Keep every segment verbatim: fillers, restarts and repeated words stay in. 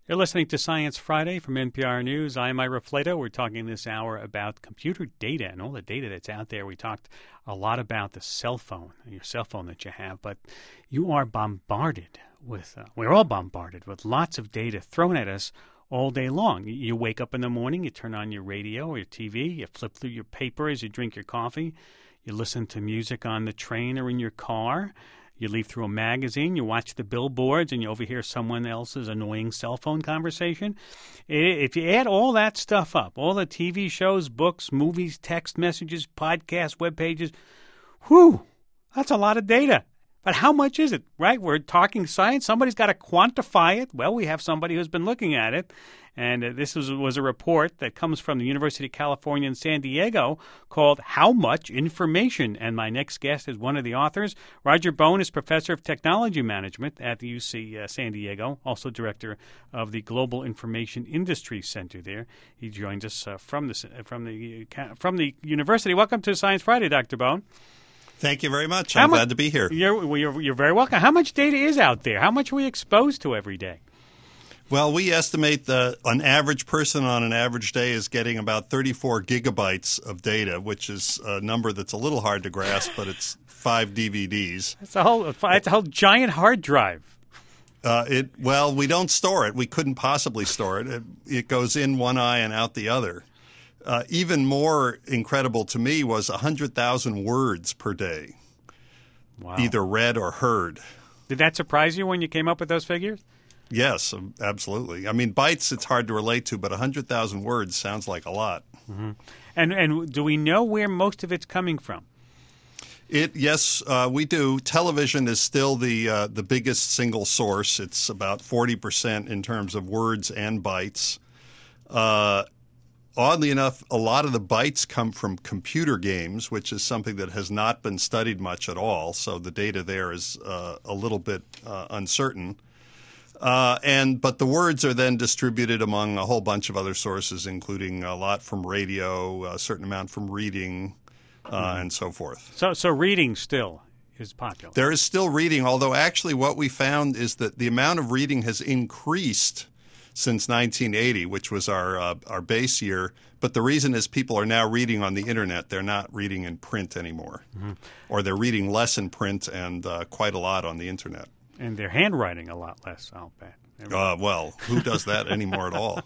You're listening to Science Friday from N P R News. I'm Ira Flato. We're talking this hour about computer data and all the data that's out there. We talked a lot about the cell phone, your cell phone that you have, but you are bombarded with, uh, we're all bombarded with lots of data thrown at us all day long. You wake up in the morning, you turn on your radio or your T V, you flip through your paper as you drink your coffee, you listen to music on the train or in your car. You leaf through a magazine, you watch the billboards, and you overhear someone else's annoying cell phone conversation. If you add all that stuff up, all the T V shows, books, movies, text messages, podcasts, web pages, whew, that's a lot of data. But how much is it, right? We're talking science. Somebody's got to quantify it. Well, we have somebody who's been looking at it. And uh, this was, was a report that comes from the University of California in San Diego called How Much Information? And my next guest is one of the authors. Roger Bone is professor of technology management at the U C uh, San Diego, also director of the Global Information Industry Center there. He joins us uh, from, the, from, the, uh, from the university. Welcome to Science Friday, Doctor Bone. Thank you very much. I'm mu- glad to be here. You're, well, you're, you're very welcome. How much data is out there? How much are we exposed to every day? Well, we estimate that an average person on an average day is getting about thirty-four gigabytes of data, which is a number that's a little hard to grasp, but it's five D V Ds. It's a whole, it's a whole giant hard drive. Uh, it well, we don't store it. We couldn't possibly store it. It, it goes in one eye and out the other. Uh, even more incredible to me was one hundred thousand words per day, Wow. either read or heard. Did that surprise you when you came up with those figures? Yes, absolutely. I mean, bytes it's hard to relate to, but one hundred thousand words sounds like a lot. Mm-hmm. And and do we know where most of it's coming from? It yes, uh, we do. Television is still the uh, the biggest single source. It's about forty percent in terms of words and bytes. Uh, oddly enough, a lot of the bytes come from computer games, which is something that has not been studied much at all. So the data there is uh, a little bit uh, uncertain. Uh, and but the words are then distributed among a whole bunch of other sources, including a lot from radio, a certain amount from reading, uh, mm-hmm. and so forth. So, so reading still is popular. There is still reading, although actually what we found is that the amount of reading has increased since nineteen eighty, which was our uh, our base year. But the reason is people are now reading on the internet. They're not reading in print anymore, mm-hmm. or they're reading less in print and uh, quite a lot on the internet. And they're handwriting a lot less, I'll bet. Uh, well, who does that anymore at all?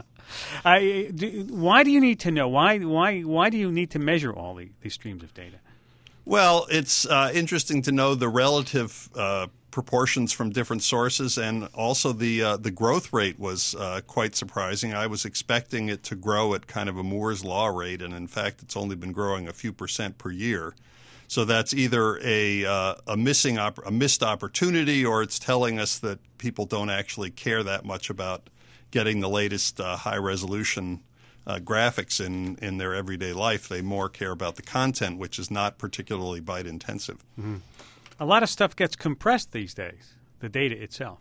I, do, why do you need to know? Why why why do you need to measure all the, these streams of data? Well, it's uh, interesting to know the relative uh, proportions from different sources, and also the uh, the growth rate was uh, quite surprising. I was expecting it to grow at kind of a Moore's Law rate, and in fact, it's only been growing a few percent per year. So that's either a uh, a missing op- a missed opportunity, or it's telling us that people don't actually care that much about getting the latest uh, high resolution uh, graphics in, in their everyday life. They more care about the content, which is not particularly byte intensive. Mm-hmm. A lot of stuff gets compressed these days, the data itself.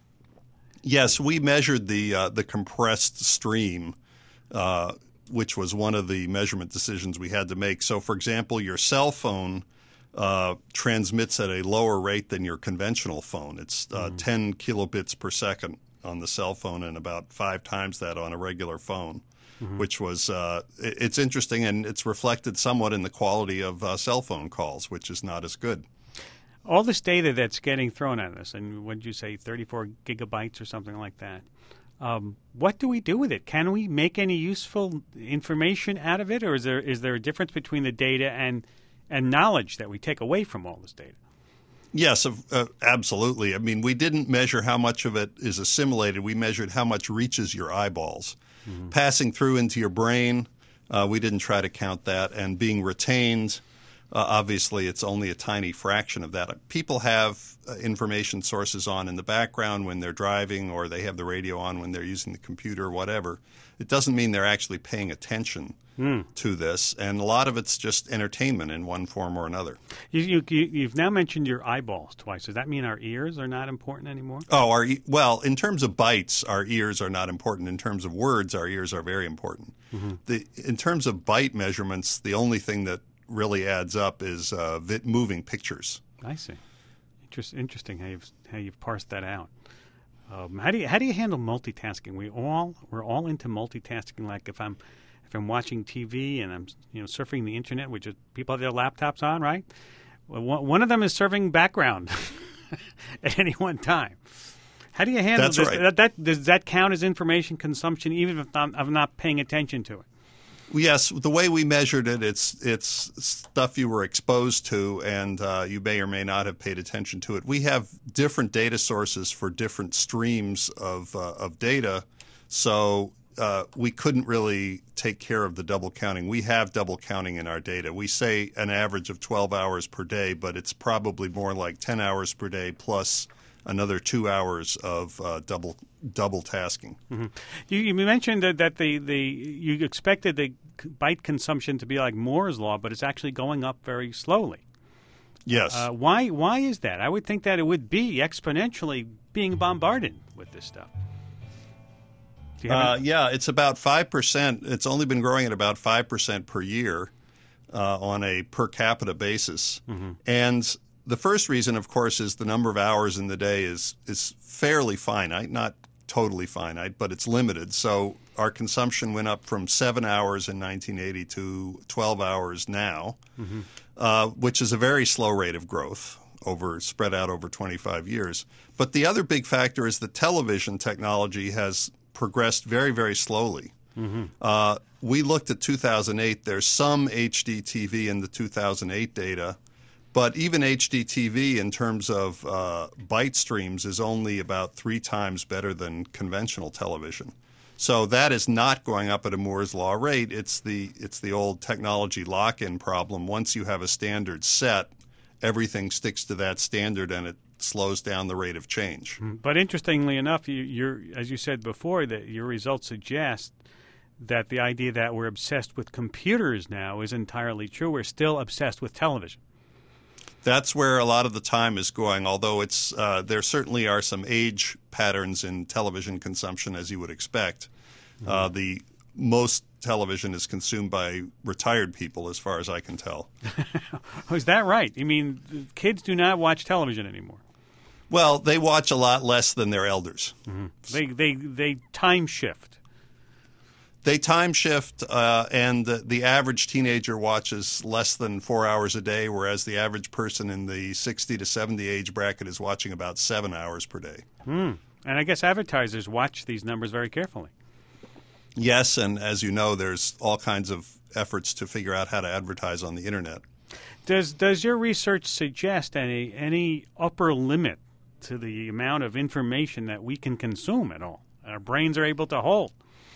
Yes, we measured the uh, the compressed stream, uh, which was one of the measurement decisions we had to make. So, for example, your cell phone Uh, transmits at a lower rate than your conventional phone. It's uh, mm. ten kilobits per second on the cell phone and about five times that on a regular phone, mm-hmm. which was uh, – it's interesting, and it's reflected somewhat in the quality of uh, cell phone calls, which is not as good. All this data that's getting thrown at us, and what did you say, thirty-four gigabytes or something like that, um, what do we do with it? Can we make any useful information out of it, or is there is there a difference between the data and – and knowledge that we take away from all this data? Yes, uh, absolutely. I mean, we didn't measure how much of it is assimilated. We measured how much reaches your eyeballs. Mm-hmm. Passing through into your brain, uh, we didn't try to count that. And being retained, uh, obviously, it's only a tiny fraction of that. People have uh, information sources on in the background when they're driving, or they have the radio on when they're using the computer, whatever. It doesn't mean they're actually paying attention mm. to this, and a lot of it's just entertainment in one form or another. You, you, you've now mentioned your eyeballs twice. Does that mean our ears are not important anymore? Oh, our e- well, in terms of bytes, our ears are not important. In terms of words, our ears are very important. Mm-hmm. The, in terms of byte measurements, the only thing that really adds up is uh, vi- moving pictures. I see. Interest, interesting how you've, how you've parsed that out. Um, how do you how do you handle multitasking? We all we're all into multitasking. Like if I'm if I'm watching T V and I'm you know surfing the internet, which is people have their laptops on, right? Well, one one of them is serving background at any one time. How do you handle That's this? right. That, that does that count as information consumption, even if I'm, I'm not paying attention to it? Yes, the way we measured it, it's it's stuff you were exposed to, and uh, you may or may not have paid attention to it. We have different data sources for different streams of uh, of data, so uh, we couldn't really take care of the double counting. We have double counting in our data. We say an average of twelve hours per day, but it's probably more like ten hours per day plus another two hours of uh, double double tasking. Mm-hmm. You, you mentioned that, that the, the you expected the byte consumption to be like Moore's law, but it's actually going up very slowly. Yes. Uh, why why is that? I would think that it would be exponentially being bombarded with this stuff. Do you have Uh, any- yeah, it's about five percent. It's only been growing at about five percent per year uh, on a per capita basis. Mm-hmm. And the first reason, of course, is the number of hours in the day is is fairly finite, not totally finite, but it's limited. So our consumption went up from seven hours in nineteen eighty to twelve hours now, mm-hmm. uh, which is a very slow rate of growth over spread out over twenty-five years. But the other big factor is that television technology has progressed very, very slowly. Mm-hmm. Uh, we looked at two thousand eight. There's some H D T V in the two thousand eight data. But even H D T V in terms of uh, byte streams is only about three times better than conventional television. So that is not going up at a Moore's law rate. It's the it's the old technology lock-in problem. Once you have a standard set, everything sticks to that standard and it slows down the rate of change. But interestingly enough, you, you're as you said before, that your results suggest that the idea that we're obsessed with computers now is entirely true. We're still obsessed with television. That's where a lot of the time is going, although it's uh, there certainly are some age patterns in television consumption, as you would expect. Mm-hmm. Uh, the most television is consumed by retired people, as far as I can tell. Oh, is that right? You mean kids do not watch television anymore? Well, they watch a lot less than their elders. Mm-hmm. They they they time shift. They time shift, uh, and the, the average teenager watches less than four hours a day, whereas the average person in the sixty to seventy age bracket is watching about seven hours per day. Hmm. And I guess advertisers watch these numbers very carefully. Yes, and as you know, there's all kinds of efforts to figure out how to advertise on the internet. Does does your research suggest any any upper limit to the amount of information that we can consume at all, our brains are able to hold?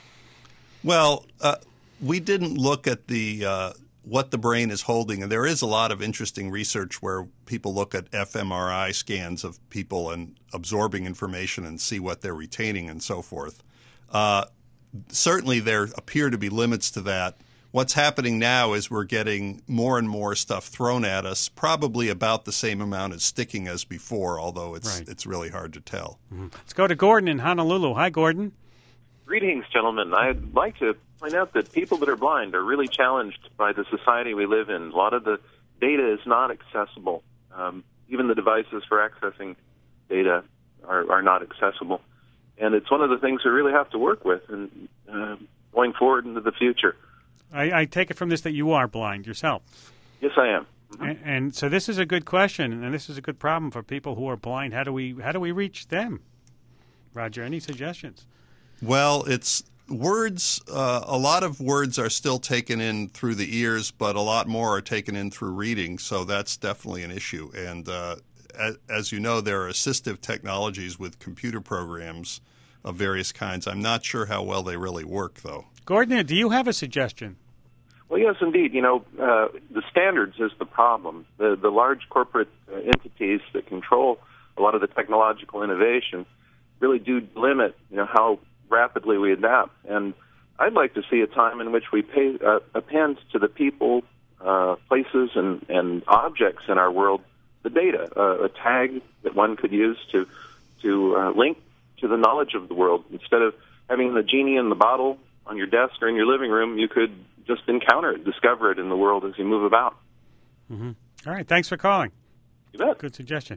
Well, uh, we didn't look at the uh, what the brain is holding, and there is a lot of interesting research where people look at fMRI scans of people and absorbing information and see what they're retaining and so forth. Uh, certainly, there appear to be limits to that. What's happening now is we're getting more and more stuff thrown at us, probably about the same amount as sticking as before, although it's right. it's really hard to tell. Mm-hmm. Let's go to Gordon in Honolulu. Hi, Gordon. Greetings, gentlemen. I'd like to point out that people that are blind are really challenged by the society we live in. A lot of the data is not accessible. Um, even the devices for accessing data are, are not accessible. And it's one of the things we really have to work with and uh, going forward into the future. I, I take it from this that you are blind yourself. Yes, I am. Mm-hmm. And, and so this is a good question, and this is a good problem for people who are blind. How do we how do we reach them? Roger, any suggestions? Well, it's words. Uh, a lot of words are still taken in through the ears, but a lot more are taken in through reading. So that's definitely an issue. And uh, as, as you know, there are assistive technologies with computer programs of various kinds. I'm not sure how well they really work, though. Gordon, do you have a suggestion? Well, yes, indeed. You know, uh, the standards is the problem. The, the large corporate uh, entities that control a lot of the technological innovation really do limit, you know, how rapidly we adapt. And I'd like to see a time in which we pay uh, append to the people, uh, places, and, and objects in our world the data, uh, a tag that one could use to to uh, link to the knowledge of the world. Instead of having the genie in the bottle on your desk or in your living room, you could just encounter it, discover it in the world as you move about. Mm-hmm. All right, thanks for calling. You bet. Good suggestion.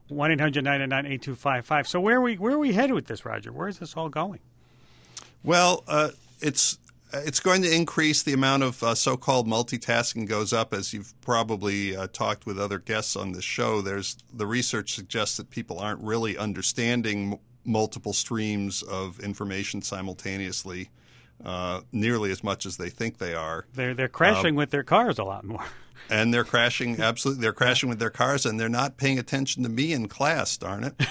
one eight hundred nine nine eight two five five. So where are we where are we headed with this, Roger? Where is this all going? Well, uh, it's it's going to increase. The amount of uh, so-called multitasking goes up, as you've probably uh, talked with other guests on this show. There's the research suggests that people aren't really understanding m- multiple streams of information simultaneously uh, nearly as much as they think they are. They're they're crashing um, with their cars a lot more. And they're crashing, absolutely. They're crashing with their cars, and they're not paying attention to me in class, darn it.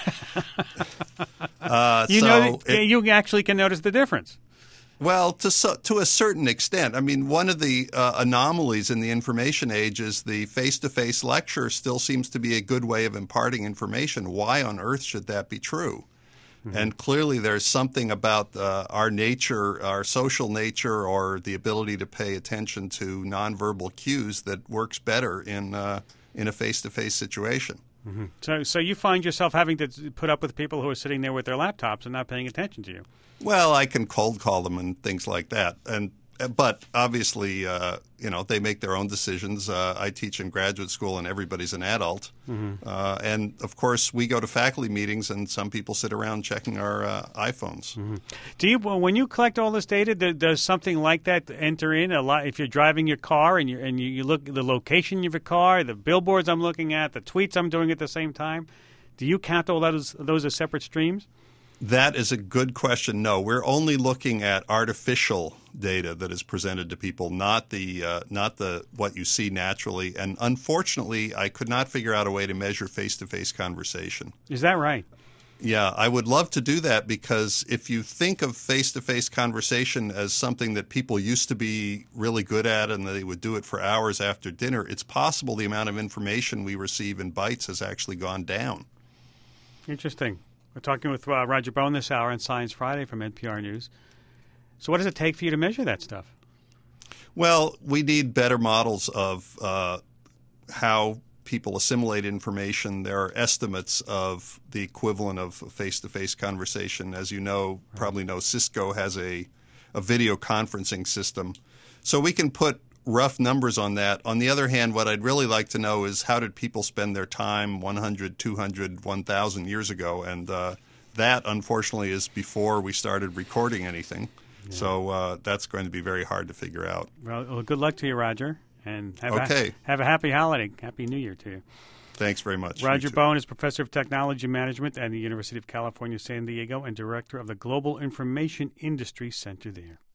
uh, you so know, it, you actually can notice the difference. Well, to so, to a certain extent. I mean, one of the uh, anomalies in the information age is the face-to-face lecture still seems to be a good way of imparting information. Why on earth should that be true? Mm-hmm. And clearly there's something about uh, our nature, our social nature, or the ability to pay attention to nonverbal cues that works better in uh, in a face-to-face situation. Mm-hmm. So, so you find yourself having to put up with people who are sitting there with their laptops and not paying attention to you. Well, I can cold call them and things like that, and but obviously, uh, you know, they make their own decisions. Uh, I teach in graduate school, and everybody's an adult. Mm-hmm. Uh, and of course, we go to faculty meetings, and some people sit around checking our uh, iPhones. Mm-hmm. Do you, when you collect all this data, does something like that enter in a lot? If you're driving your car and you and you, you look at the location of your car, the billboards I'm looking at, the tweets I'm doing at the same time, do you count all those those as separate streams? That is a good question. No, we're only looking at artificial data that is presented to people, not the uh, not the what you see naturally. And unfortunately, I could not figure out a way to measure face-to-face conversation. Is that right? Yeah, I would love to do that, because if you think of face-to-face conversation as something that people used to be really good at and they would do it for hours after dinner, it's possible the amount of information we receive in bytes has actually gone down. Interesting. We're talking with uh, Roger Bone this hour on Science Friday from N P R News. So what does it take for you to measure that stuff? Well, we need better models of uh, how people assimilate information. There are estimates of the equivalent of face-to-face conversation. As you know, probably know, Cisco has a, a video conferencing system. So we can put rough numbers on that. On the other hand, what I'd really like to know is how did people spend their time one hundred, two hundred, one thousand years ago? And uh, that, unfortunately, is before we started recording anything. Yeah. So uh, that's going to be very hard to figure out. Well, well good luck to you, Roger. And have, okay. a, have a happy holiday. Happy New Year to you. Thanks very much. Roger Bone is Professor of Technology Management at the University of California, San Diego, and Director of the Global Information Industry Center there.